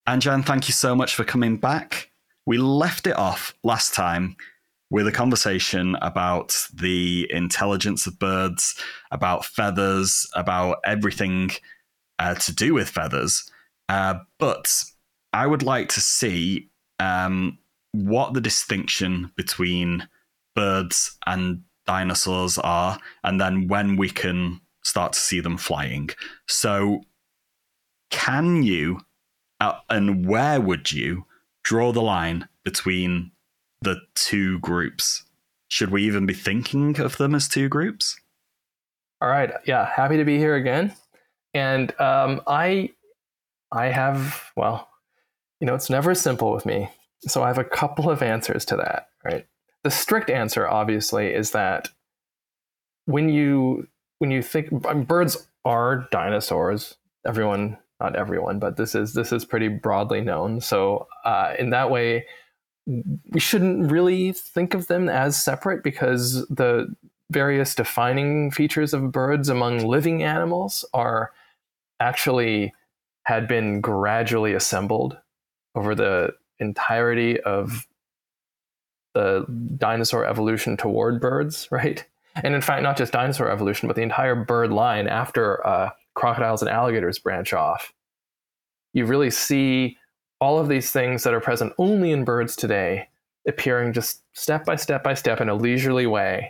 Anjan, thank you so much for coming back. We left it off last time with a conversation about the intelligence of birds, about feathers, about everything to do with feathers. But I would like to see what the distinction between birds and dinosaurs are, and then when we can start to see them flying. So can you, and where would you draw the line between the two groups? Should we even be thinking of them as two groups? All right. Yeah. Happy to be here again. And I have, well, it's never simple with me. So I have a couple of answers to that, right? The strict answer, obviously, is that when you think birds are dinosaurs, not everyone, but this is pretty broadly known. So in that way, we shouldn't really think of them as separate, because the various defining features of birds among living animals are actually had been gradually assembled over the entirety of the dinosaur evolution toward birds, right? And in fact, not just dinosaur evolution, but the entire bird line after crocodiles and alligators branch off. You really see all of these things that are present only in birds today appearing just step by step by step in a leisurely way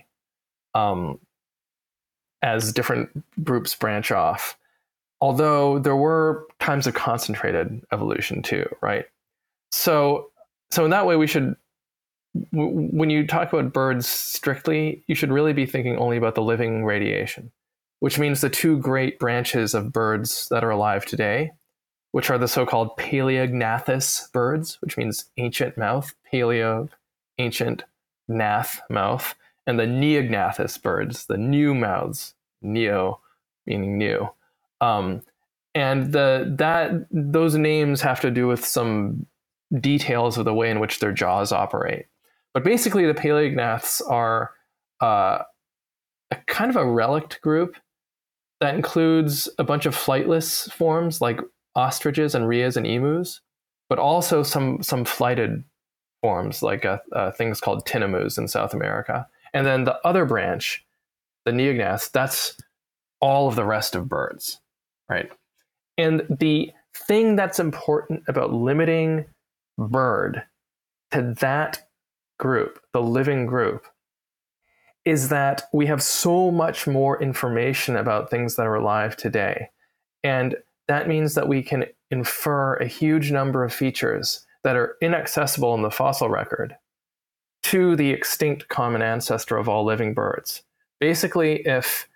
as different groups branch off. Although there were times of concentrated evolution too, right? So in that way, we should, when you talk about birds strictly, you should really be thinking only about the living radiation, which means the two great branches of birds that are alive today, which are the so-called paleognathous birds, which means ancient mouth, paleo, ancient, gnath, mouth, and the neognathous birds, the new mouths, neo meaning new. And those names have to do with some details of the way in which their jaws operate. But basically, the paleognaths are a kind of a relict group that includes a bunch of flightless forms like ostriches and rheas and emus, but also some flighted forms like things called tinamous in South America. And then the other branch, the neognaths, that's all of the rest of birds, right? And the thing that's important about limiting bird to that group, the living group, is that we have so much more information about things that are alive today. And that means that we can infer a huge number of features that are inaccessible in the fossil record to the extinct common ancestor of all living birds. Basically, if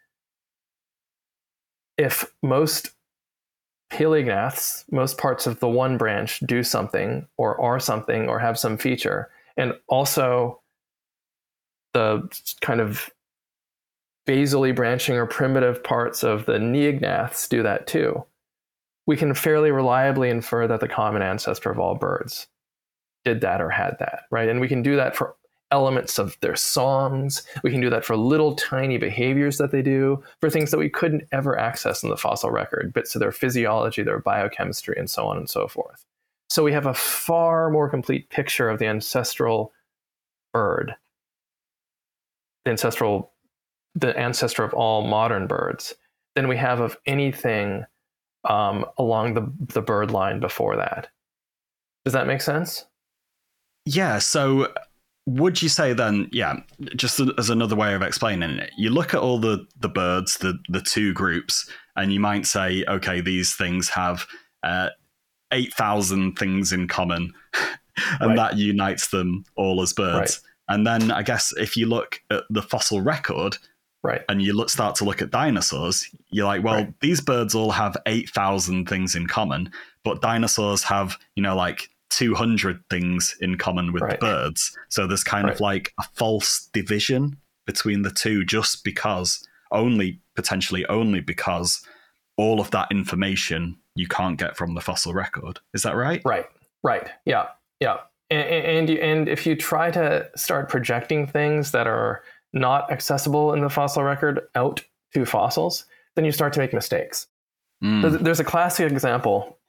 most paleognaths, most parts of the one branch do something or are something or have some feature, and also the kind of basally branching or primitive parts of the neognaths do that too, we can fairly reliably infer that the common ancestor of all birds did that or had that, right? And we can do that for elements of their songs. We can do that for little tiny behaviors that they do, for things that we couldn't ever access in the fossil record, bits of their physiology, their biochemistry, and so on and so forth. So we have a far more complete picture of the ancestral bird, the ancestor of all modern birds, than we have of anything along the bird line before that. Does that make sense? Yeah, so would you say then, just as another way of explaining it, you look at all the birds, the two groups, and you might say, okay, these things have 8,000 things in common, and that unites them all as birds. Right. And then I guess if you look at the fossil record, right, and you start to look at dinosaurs, you're like, well, these birds all have 8,000 things in common, but dinosaurs have, like 200 things in common with the birds. So there's kind of like a false division between the two, just because potentially only because all of that information you can't get from the fossil record. Is that right? Right. Yeah. And if you try to start projecting things that are not accessible in the fossil record out to fossils, then you start to make mistakes. There's a classic example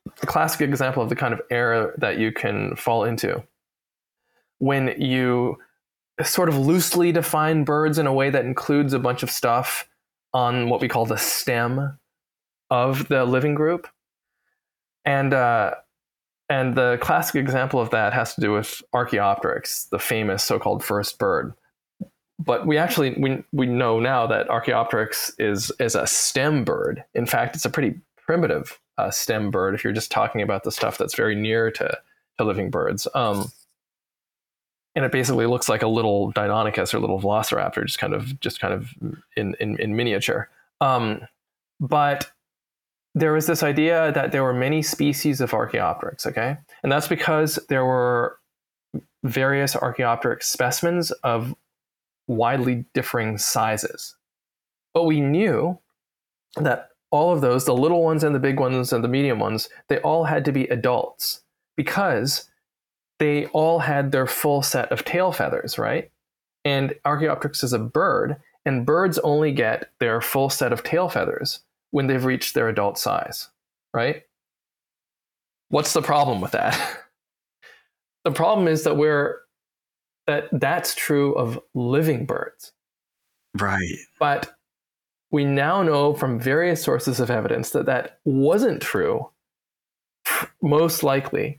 a classic example of the kind of error that you can fall into when you sort of loosely define birds in a way that includes a bunch of stuff on what we call the stem of the living group. And the classic example of that has to do with Archaeopteryx, the famous so-called first bird. But we know now that Archaeopteryx is a stem bird. In fact, it's a pretty primitive stem bird if you're just talking about the stuff that's very near to living birds. And it basically looks like a little Deinonychus or little Velociraptor, just kind of in miniature. But there was this idea that there were many species of Archaeopteryx, okay? And that's because there were various Archaeopteryx specimens of widely differing sizes. But we knew that all of those, the little ones and the big ones and the medium ones, they all had to be adults because they all had their full set of tail feathers, right? And Archaeopteryx is a bird, and birds only get their full set of tail feathers when they've reached their adult size, right? What's the problem with that? The problem is that that's true of living birds. Right. But we now know from various sources of evidence that that wasn't true, most likely,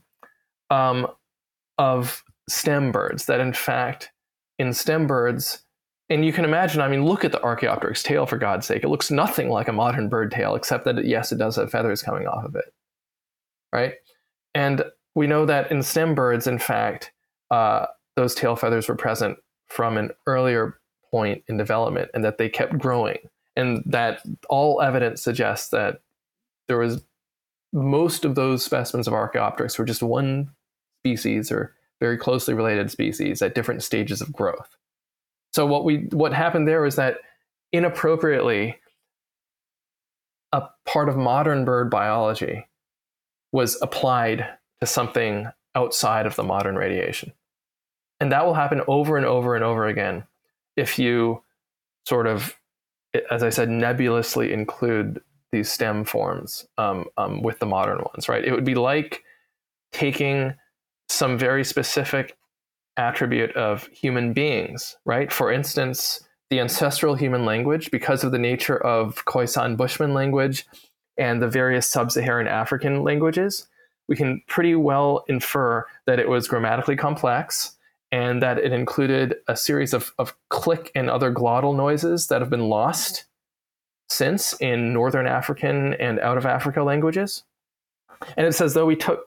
of stem birds. That in fact, in stem birds, and you can imagine, I mean, look at the Archaeopteryx tail, for God's sake. It looks nothing like a modern bird tail, except that, yes, it does have feathers coming off of it, right? And we know that in stem birds, in fact, those tail feathers were present from an earlier point in development, and that they kept growing. And that all evidence suggests that there was most of those specimens of Archaeopteryx were just one species or very closely related species at different stages of growth. So what happened there is that inappropriately, a part of modern bird biology was applied to something outside of the modern radiation. And that will happen over and over and over again if you sort of, as I said, nebulously include these stem forms with the modern ones, right? It would be like taking some very specific attribute of human beings, right? For instance, the ancestral human language, because of the nature of Khoisan Bushman language and the various sub-Saharan African languages, we can pretty well infer that it was grammatically complex and that it included a series of click and other glottal noises that have been lost since in Northern African and out of Africa languages. And it's as though we took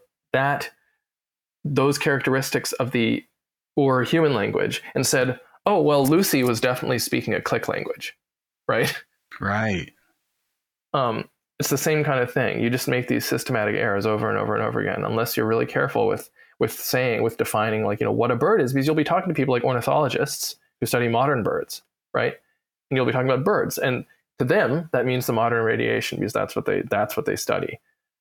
those characteristics of the Ur human language and said, oh, well, Lucy was definitely speaking a click language, right? Right. It's the same kind of thing. You just make these systematic errors over and over and over again, unless you're really careful with defining, like, what a bird is, because you'll be talking to people like ornithologists who study modern birds, right? And you'll be talking about birds, and to them that means the modern radiation, because that's what they study.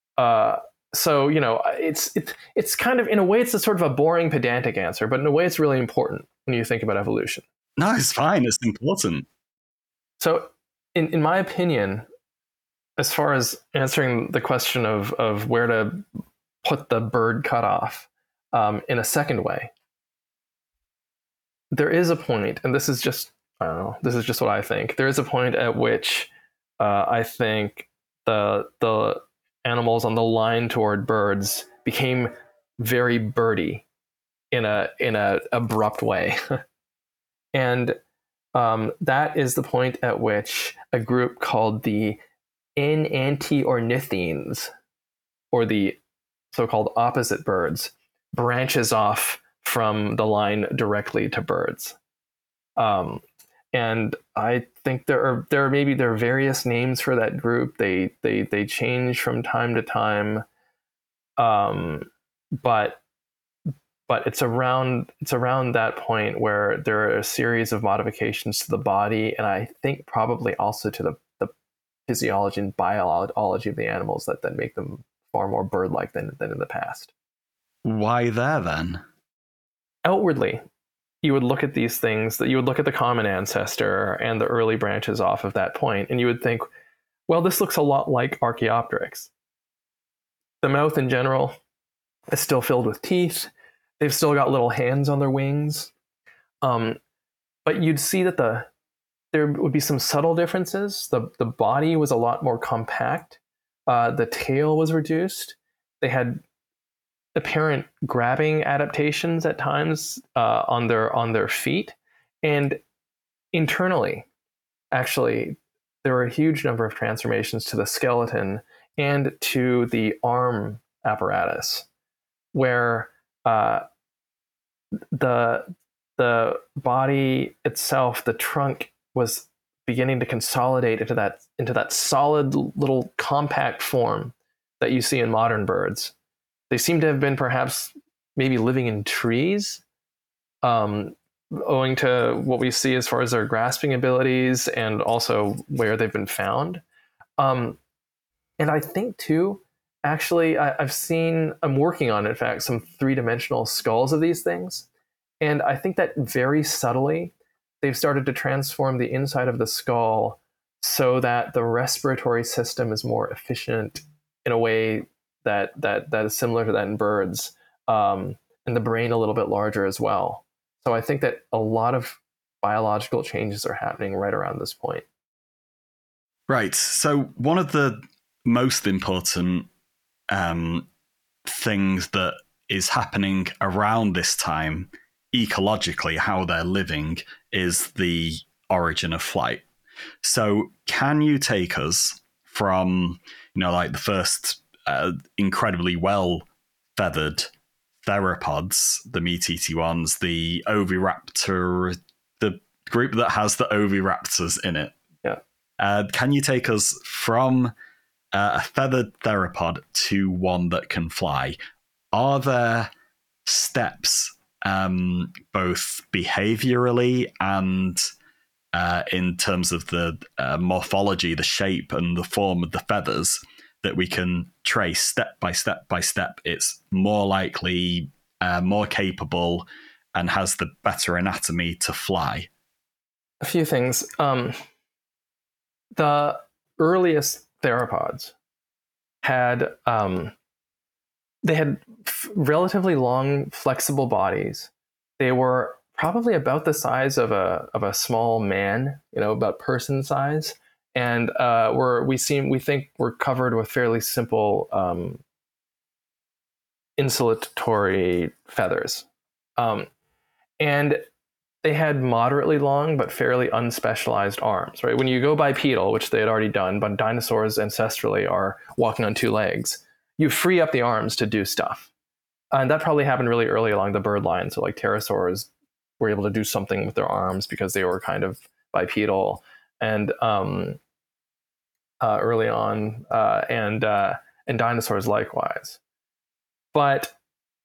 So it's kind of, in a way, it's a sort of a boring, pedantic answer, but in a way it's really important when you think about evolution. No, it's fine. It's important. So in my opinion, as far as answering the question of where to put the bird cutoff, in a second way, there is a point, and this is just what I think. There is a point at which I think the animals on the line toward birds became very birdy in a abrupt way. And that is the point at which a group called the Enantiornithines, or the so-called opposite birds, branches off from the line directly to birds. And I think there are various names for that group. They change from time to time, but it's around that point where there are a series of modifications to the body, and I think probably also to the physiology and biology of the animals that make them far more bird-like than in the past. Why there then? Outwardly, you would look at these things, that you would look at the common ancestor and the early branches off of that point, and you would think, well, this looks a lot like Archaeopteryx. The mouth in general is still filled with teeth. They've still got little hands on their wings. But you'd see that there would be some subtle differences. The body was a lot more compact. The tail was reduced. They had apparent grabbing adaptations at times on their feet, and internally, actually, there were a huge number of transformations to the skeleton and to the arm apparatus, where the body itself, the trunk, was beginning to consolidate into that solid little compact form that you see in modern birds. They seem to have been perhaps maybe living in trees, owing to what we see as far as their grasping abilities and also where they've been found. And I think too, actually, I'm working on, in fact, some three-dimensional skulls of these things. And I think that very subtly, they've started to transform the inside of the skull so that the respiratory system is more efficient in a way that is similar to that in birds, and the brain a little bit larger as well. So I think that a lot of biological changes are happening right around this point. Right. So one of the most important things that is happening around this time, ecologically, how they're living, is the origin of flight. So can you take us from, like the first incredibly well feathered theropods, the meat-eating ones, the oviraptor, the group that has the oviraptors in it? Yeah. Can you take us from a feathered theropod to one that can fly? Are there steps, both behaviorally and in terms of the morphology, the shape and the form of the feathers, that we can trace step by step by step? It's more likely, more capable, and has the better anatomy to fly. A few things. The earliest theropods had relatively long, flexible bodies. They were probably about the size of a small man, about person size, and we think we're covered with fairly simple insulatory feathers, and they had moderately long but fairly unspecialized arms. Right, when you go bipedal, which they had already done, but dinosaurs ancestrally are walking on two legs, you free up the arms to do stuff, and that probably happened really early along the bird line. So, like pterosaurs were able to do something with their arms because they were kind of bipedal, and early on, and dinosaurs likewise. But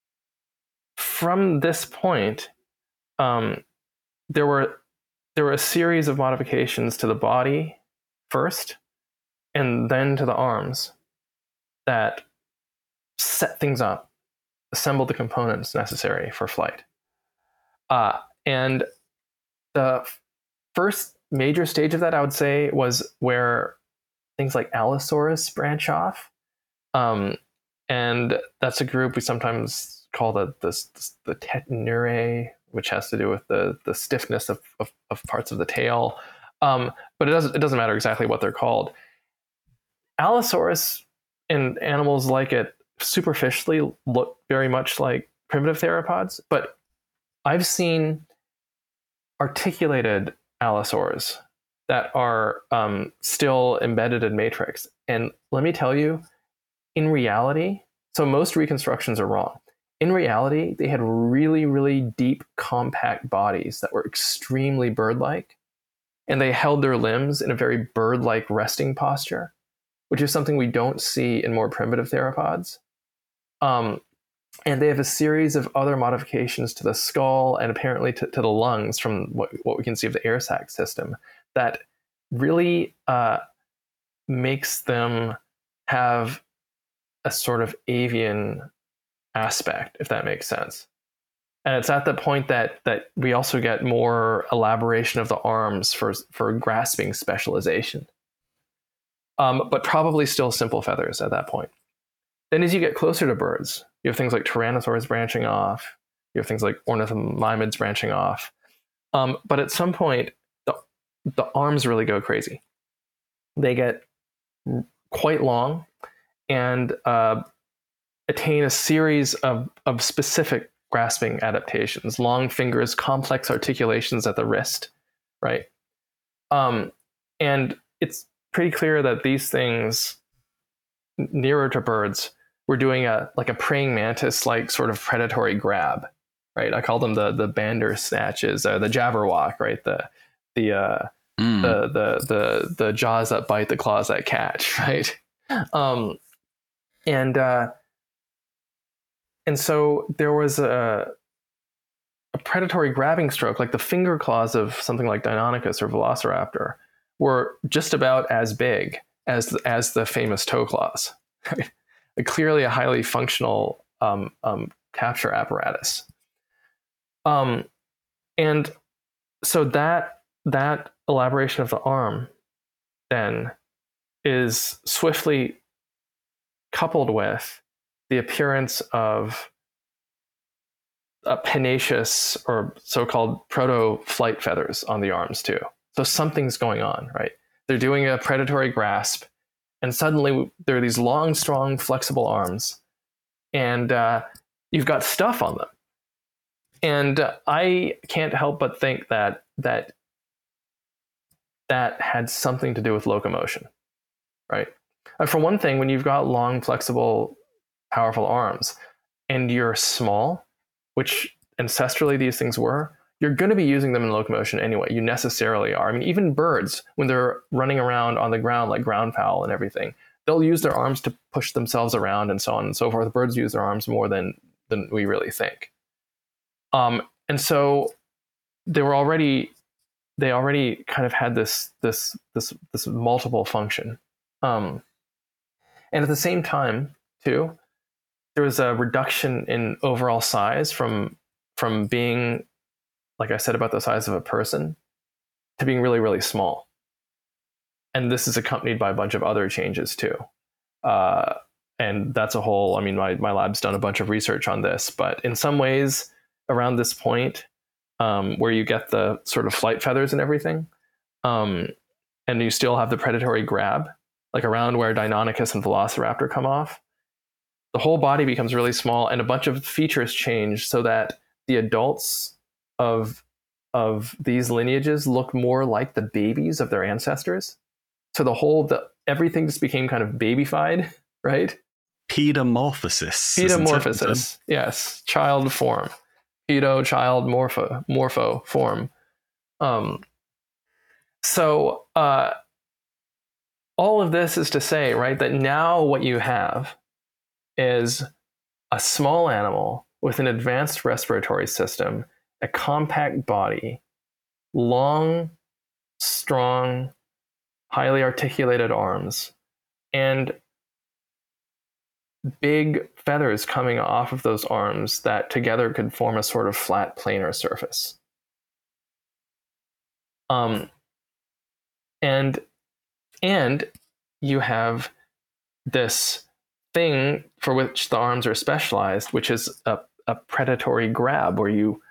from this point, there were a series of modifications to the body first, and then to the arms, that set things up, assembled the components necessary for flight. And the first major stage of that, I would say, was where things like Allosaurus branch off. And that's a group we sometimes call the Tetnurae, which has to do with the stiffness of parts of the tail. But it doesn't matter exactly what they're called. Allosaurus and animals like it superficially look very much like primitive theropods, but I've seen articulated allosaurs that are still embedded in matrix. And let me tell you, in reality, so most reconstructions are wrong. In reality, they had really, really deep, compact bodies that were extremely bird-like, and they held their limbs in a very bird-like resting posture, which is something we don't see in more primitive theropods. And they have a series of other modifications to the skull and apparently to the lungs from what we can see of the air sac system that really makes them have a sort of avian aspect, if that makes sense. And it's at the point that we also get more elaboration of the arms for grasping specialization. But probably still simple feathers at that point. Then as you get closer to birds, you have things like tyrannosaurs branching off. You have things like ornithomimids branching off. But at some point, the arms really go crazy. They get quite long and attain a series of specific grasping adaptations, long fingers, complex articulations at the wrist, right? And it's pretty clear that these things nearer to birds were doing a praying mantis like sort of predatory grab, right? I call them the Bandersnatches, the Jabberwock, right? The jaws that bite, the claws that catch, right? And so there was a predatory grabbing stroke, like the finger claws of something like Deinonychus or Velociraptor were just about as big as the famous toe claws, right? Clearly a highly functional capture apparatus. And so that elaboration of the arm then is swiftly coupled with the appearance of pennaceous or so-called proto-flight feathers on the arms too. So something's going on, right? They're doing a predatory grasp, and suddenly there are these long, strong, flexible arms, and you've got stuff on them. And I can't help but think that had something to do with locomotion, right? For one thing, when you've got long, flexible, powerful arms, and you're small, which ancestrally these things were, you're going to be using them in locomotion anyway. You necessarily are. I mean, even birds, when they're running around on the ground like ground fowl and everything, they'll use their arms to push themselves around and so on and so forth. Birds use their arms more than we really think. And so they already kind of had this multiple function. And at the same time, too, there was a reduction in overall size from being, like I said, about the size of a person to being really, really small. And this is accompanied by a bunch of other changes too. And that's a whole, I mean, my lab's done a bunch of research on this, but in some ways around this point, where you get the sort of flight feathers and everything, and you still have the predatory grab, like around where Deinonychus and Velociraptor come off, the whole body becomes really small and a bunch of features change so that the adults of these lineages look more like the babies of their ancestors. So everything just became kind of babyfied, right? Pedomorphosis. Yes. Child form. Pedo, child, morpho form. So all of this is to say, right, that now what you have is a small animal with an advanced respiratory system, a compact body, long, strong, highly articulated arms, and big feathers coming off of those arms that together could form a sort of flat planar surface. And you have this thing for which the arms are specialized, which is a predatory grab, where you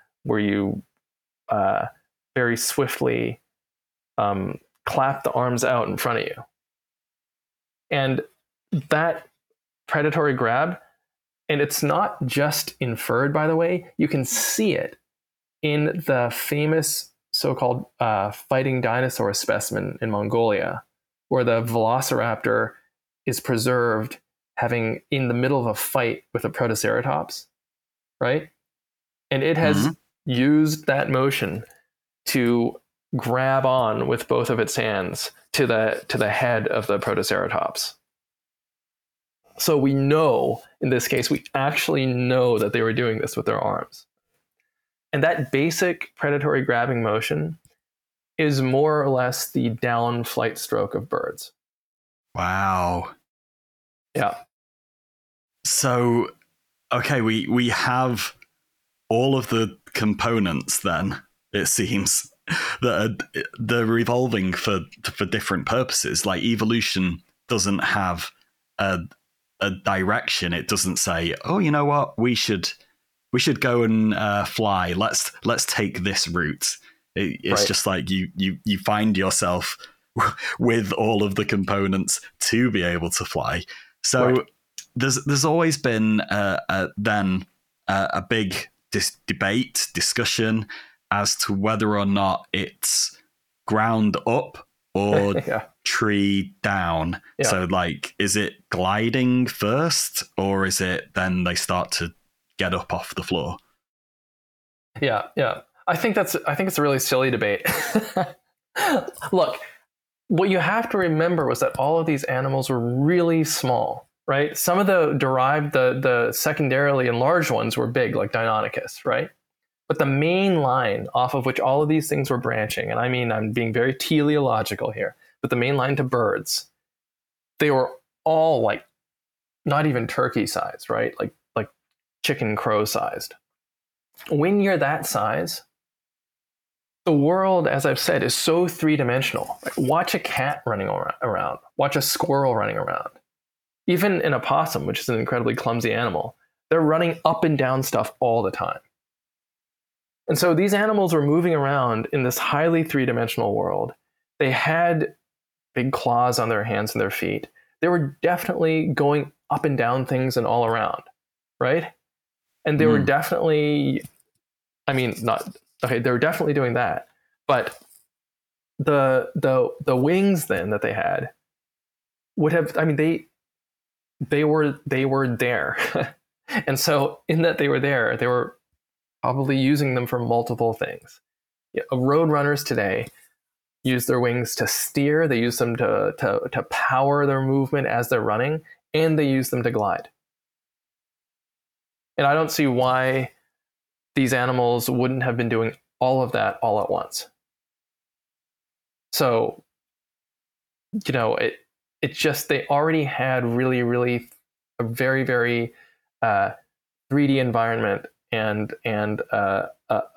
very swiftly clap the arms out in front of you. And that predatory grab, and it's not just inferred, by the way, you can see it in the famous so-called fighting dinosaur specimen in Mongolia, where the velociraptor is preserved having in the middle of a fight with a protoceratops, right? And it has used that motion to grab on with both of its hands to the head of the protoceratops. So we know, in this case, we actually know that they were doing this with their arms. And that basic predatory grabbing motion is more or less the down flight stroke of birds. Wow. Yeah. So, okay, we have all of the components then, it seems, that they're evolving for different purposes. Like evolution doesn't have a a direction. It doesn't say, "Oh, you know what? We should go and fly. Let's take this route." It's just like you find yourself with all of the components to be able to fly. So there's always been a big discussion as to whether or not it's ground up or tree down. So like, is it gliding first, or is it then they start to get up off the floor? Yeah. I think it's a really silly debate. Look, what you have to remember was that all of these animals were really small, right? Some of the derived, the secondarily enlarged ones were big, like Deinonychus, right? But the main line off of which all of these things were branching, and I mean, I'm being very teleological here, but the main line to birds, they were all like not even turkey sized, right? Like chicken crow sized. When you're that size, the world, as I've said, is so three-dimensional. Like, watch a cat running around. Watch a squirrel running around. Even an opossum, which is an incredibly clumsy animal, they're running up and down stuff all the time. And so these animals were moving around in this highly three-dimensional world. They had big claws on their hands and their feet. They were definitely going up and down things and all around, right? And they were definitely, they were definitely doing that. But the wings then that they had would have, they were there. And so in that they were there, they were probably using them for multiple things. Road runners today use their wings to steer, they use them to power their movement as they're running, and they use them to glide. And I don't see why these animals wouldn't have been doing all of that all at once. So, it's just, they already had really, really a very, very 3D environment and a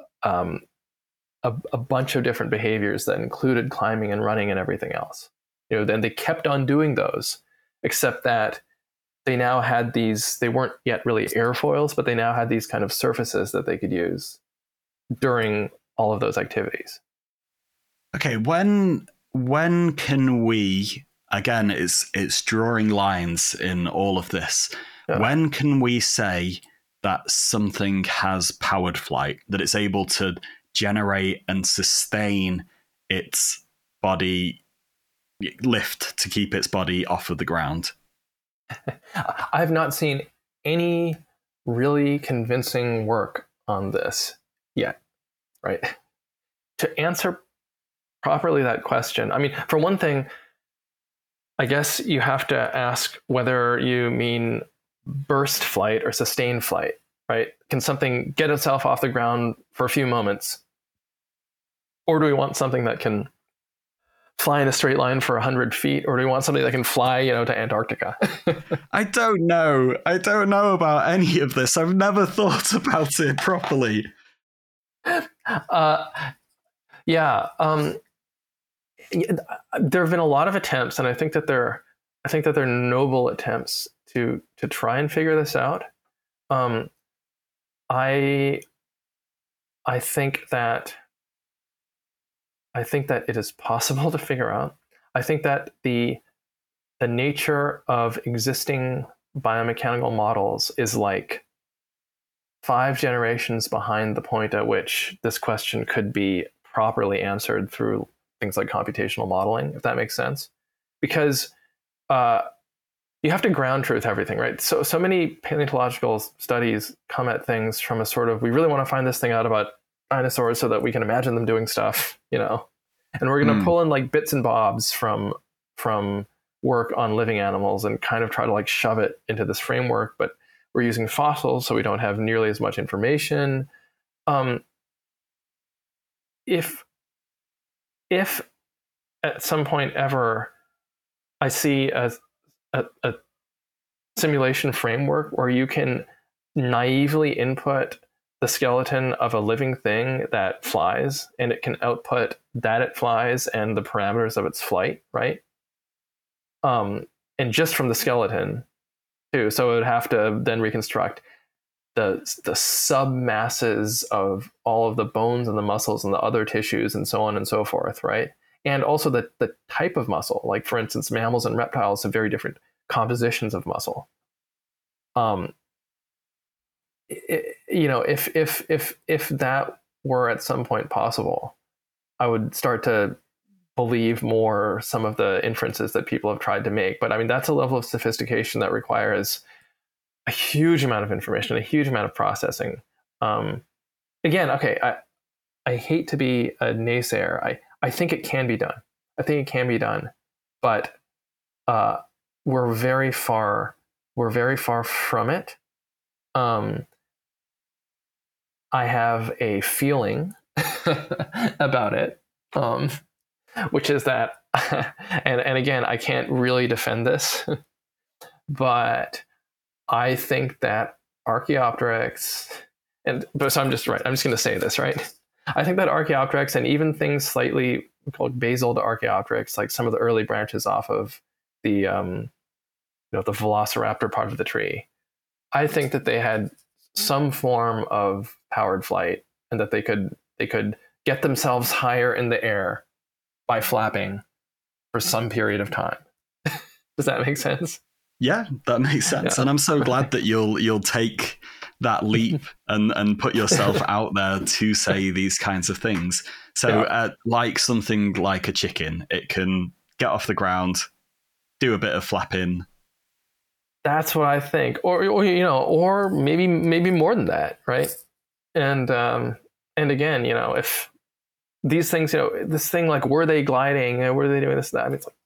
bunch of different behaviors that included climbing and running and everything else. Then they kept on doing those, except that they now had these, they weren't yet really airfoils, but they now had these kind of surfaces that they could use during all of those activities. Okay, when can we, again, it's drawing lines in all of this. Yeah. When can we say that something has powered flight, that it's able to generate and sustain its body, lift to keep its body off of the ground? I've not seen any really convincing work on this yet, right? To answer properly that question, for one thing, I guess you have to ask whether you mean burst flight or sustained flight, right? Can something get itself off the ground for a few moments? Or do we want something that can fly in a straight line for 100 feet? Or do we want something that can fly, to Antarctica? I don't know. I don't know about any of this. I've never thought about it properly. There have been a lot of attempts, and I think that they're noble attempts to try and figure this out. I think that it is possible to figure out. I think that the nature of existing biomechanical models is like 5 generations behind the point at which this question could be properly answered through things like computational modeling, if that makes sense. Because you have to ground truth everything, right? So many paleontological studies come at things from a sort of, we really want to find this thing out about dinosaurs so that we can imagine them doing stuff, and we're going to pull in like bits and bobs from work on living animals and kind of try to like shove it into this framework, but we're using fossils, so we don't have nearly as much information. If at some point ever I see a simulation framework where you can naively input the skeleton of a living thing that flies, and it can output that it flies and the parameters of its flight, right? And just from the skeleton, too. So it would have to then reconstruct the submasses of all of the bones and the muscles and the other tissues and so on and so forth, right? And also the type of muscle. Like, for instance, mammals and reptiles have very different compositions of muscle. If that were at some point possible, I would start to believe more some of the inferences that people have tried to make. But I mean, that's a level of sophistication that requires a huge amount of information, a huge amount of processing. Again, okay, I hate to be a naysayer. I think it can be done. I think it can be done, but we're very far from it. I have a feeling about it, which is that, and again, I can't really defend this, but I think that Archaeopteryx, so I'm just going to say this, right? I think that Archaeopteryx and even things slightly called basal to Archaeopteryx, like some of the early branches off of the the Velociraptor part of the tree, I think that they had some form of powered flight, and that they could get themselves higher in the air by flapping for some period of time. Does that make sense? Yeah, that makes sense. Yeah. And I'm so glad that you'll take that leap and put yourself out there to say these kinds of things. So like something like a chicken, it can get off the ground, do a bit of flapping. That's what I think. Or maybe more than that, right? And again, if these things, this thing, like, were they gliding? Were they doing this, that? I mean, it's like,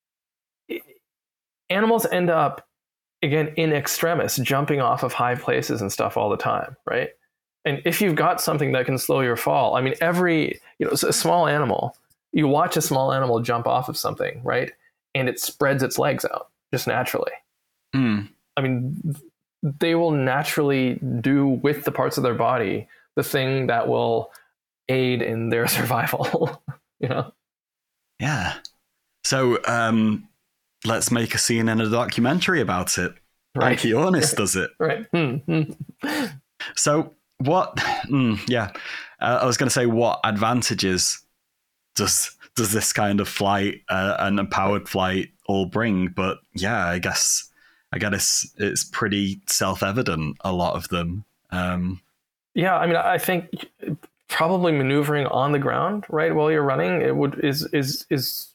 animals end up, again, in extremis, jumping off of high places and stuff all the time, right? And if you've got something that can slow your fall, I mean, a small animal, you watch a small animal jump off of something, right? And it spreads its legs out just naturally. I mean, they will naturally do with the parts of their body the thing that will aid in their survival, Yeah. So, let's make a scene in a documentary about it. Right. Archaeornis does it. Right. So what? I was going to say, what advantages does this kind of flight and a powered flight all bring? But yeah, I guess it's pretty self-evident, a lot of them. Yeah, I mean, I think probably maneuvering on the ground, right, while you're running, is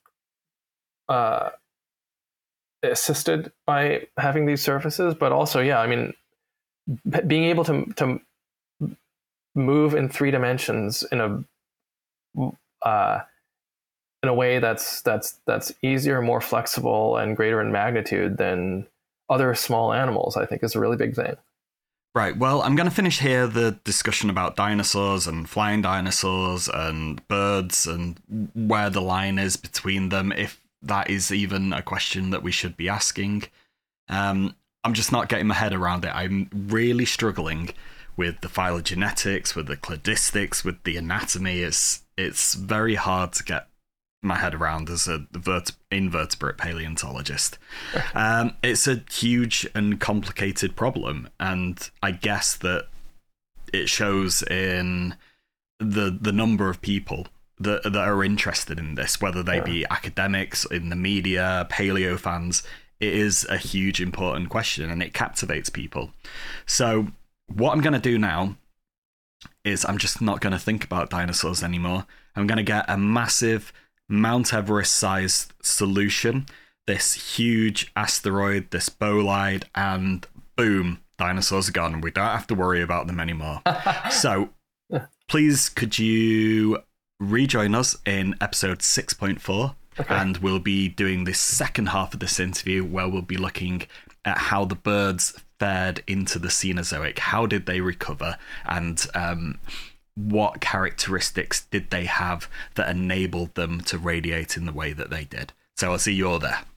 assisted by having these surfaces, but also, yeah, I mean, being able to move in 3 dimensions in a way that's easier, more flexible, and greater in magnitude than other small animals, I think, is a really big thing. Right. Well, I'm going to finish here the discussion about dinosaurs and flying dinosaurs and birds and where the line is between them, if that is even a question that we should be asking. I'm just not getting my head around it. I'm really struggling with the phylogenetics, with the cladistics, with the anatomy. It's very hard to get my head around as a invertebrate paleontologist. It's a huge and complicated problem, and I guess that it shows in the number of people that are interested in this, whether they be academics, in the media, paleo fans. It is a huge, important question, and it captivates people. So what I'm going to do now is I'm just not going to think about dinosaurs anymore. I'm going to get a massive Mount Everest-sized solution, this huge asteroid, this bolide, and boom, dinosaurs are gone. We don't have to worry about them anymore. So please, could you rejoin us in episode 6.4? Okay. And we'll be doing the second half of this interview, where we'll be looking at how the birds fared into the Cenozoic. How did they recover? And what characteristics did they have that enabled them to radiate in the way that they did? So I'll see you all there.